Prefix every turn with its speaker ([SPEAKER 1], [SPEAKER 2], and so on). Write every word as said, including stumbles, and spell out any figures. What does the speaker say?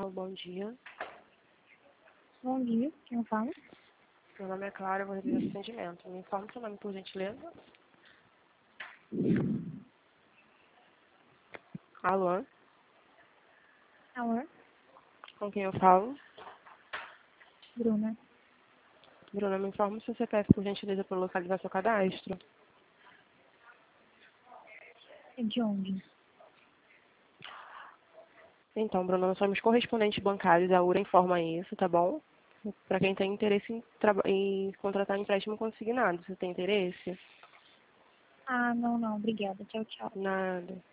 [SPEAKER 1] Alô, bom dia.
[SPEAKER 2] Bom dia, quem fala?
[SPEAKER 1] Meu nome é Clara, eu vou realizar esse atendimento. Me informe seu nome, por gentileza. Alô,
[SPEAKER 2] Alô,
[SPEAKER 1] com quem eu falo?
[SPEAKER 2] Bruna.
[SPEAKER 1] Bruna, me informe seu C P F, por gentileza, para localizar seu cadastro.
[SPEAKER 2] É de onde?
[SPEAKER 1] Então, Bruna, nós somos correspondentes bancários, a URA informa isso, tá bom? Para quem tem interesse em, traba- em contratar empréstimo consignado, você tem interesse?
[SPEAKER 2] Ah, não, não, obrigada. Tchau, tchau.
[SPEAKER 1] Nada.